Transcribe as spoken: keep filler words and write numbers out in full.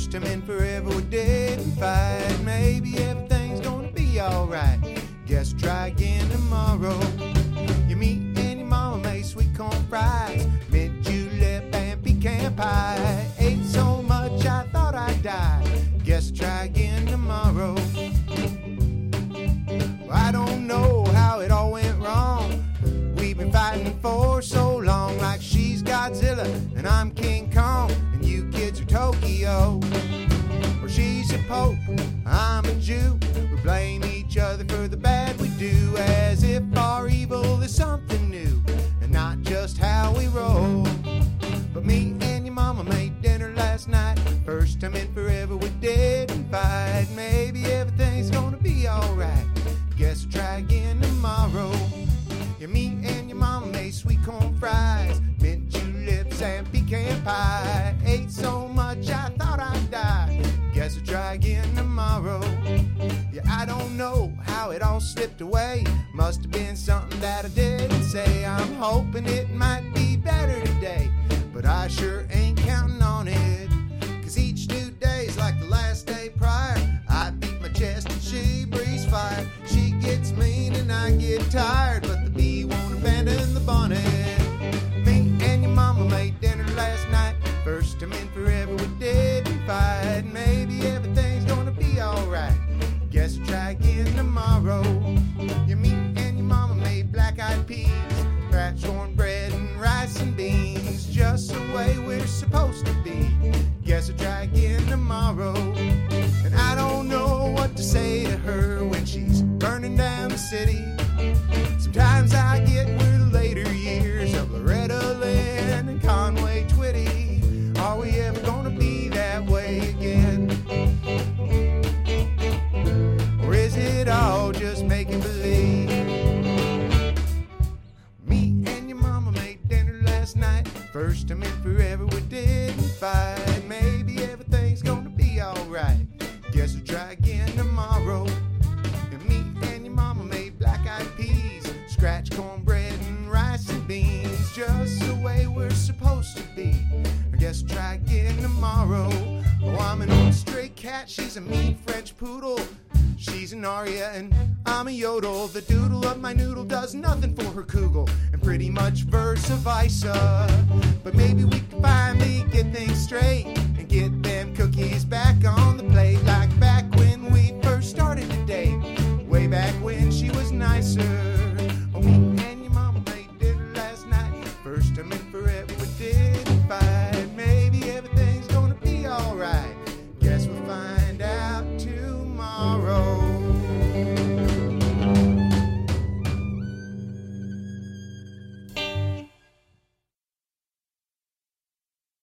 First time in forever we didn't fight. Maybe everything's gonna be alright. Guess try again tomorrow. You meet and your mama made sweet corn fries, mint julep and pecan pie. Ate so much I thought I'd die. Guess try again tomorrow. I don't know how it all went wrong. We've been fighting for so long, like she's Godzilla and I'm King Kong, and you kids are Tokyo. Or she's a Pope, I'm a Jew. We blame each other for the bad we do, as if our evil is something new and not just how we roll. But me and your mama made dinner last night. First time in forever we didn't fight. Maybe everything's gonna be alright. Guess we'll try again tomorrow. Yeah, me and your mama made sweet corn fries, mint juleps and pecan pie. Ate so much I thought I'd die. Guess we'll try again tomorrow. Yeah, I don't know how it all slipped away. Must have been something that I didn't say. I'm hoping it might be better today, but I sure ain't counting on it. Cause each new day's like the last day prior. I beat my chest and she breathes fire. She gets mean and I get tired, but the bee won't abandon the bonnet. Me and your mama made dinner last night. First time in forever we didn't fight. Maybe everything's gonna be alright. Guess we'll try again tomorrow. Yeah, me and your mama made black-eyed peas, scratch cornbread and rice and beans, just the way we're supposed to be. Guess we'll try again tomorrow. And I don't know what to say to her when she's burning down the city. Sometimes I get we're the later years of Loretta Lynn and Conway Twitty. Are we ever gonna be that way again? Or is it all just making believe? Me and your mama made dinner last night. First time in forever we didn't fight. Maybe everything's gonna be alright. Guess we'll try again tomorrow. And me and your mama made black-eyed peas, scratch cornbread and rice and beans, just the way we're supposed to be. I guess we'll try again tomorrow. Oh, I'm an old stray cat, she's a mean French poodle. She's an aria and I'm a yodel. The doodle of my noodle does nothing for her kugel, and pretty much versa versa. But maybe we can finally get things straight and get them cookies back on the plate like back